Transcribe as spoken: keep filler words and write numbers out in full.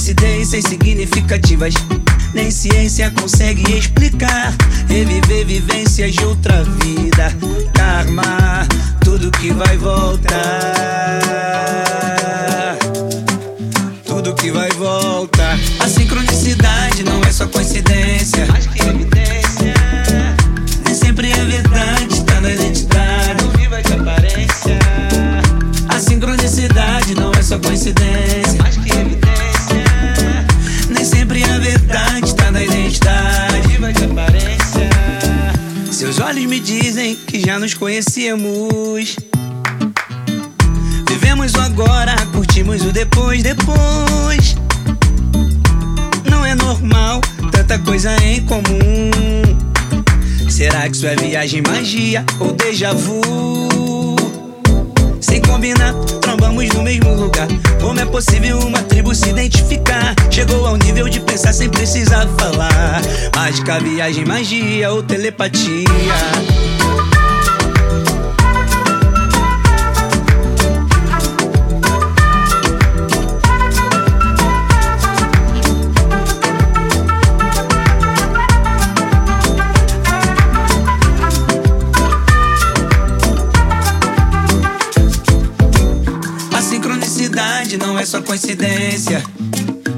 coincidências significativas, nem ciência consegue explicar. Reviver vivências de outra vida, karma, tudo que vai voltar, tudo que vai voltar. A sincronicidade não é só coincidência, mais que evidência. Nem sempre é verdade, tá na identidade, não viva de aparência. A sincronicidade não é só coincidência, mais que evidência. Nem sempre é verdade, tá na identidade, viva de aparência. Seus olhos me dizem que já nos conhecíamos. Vivemos o agora, curtimos o depois, depois. Não é normal, tanta coisa em comum. Será que isso é viagem, magia ou déjà vu? Sem combinar, trombamos no mesmo lugar. Como é possível uma tribo se identificar? Chegou ao nível de pensar sem precisar falar. Mágica, viagem, magia ou telepatia. A sincronicidade não é só coincidência,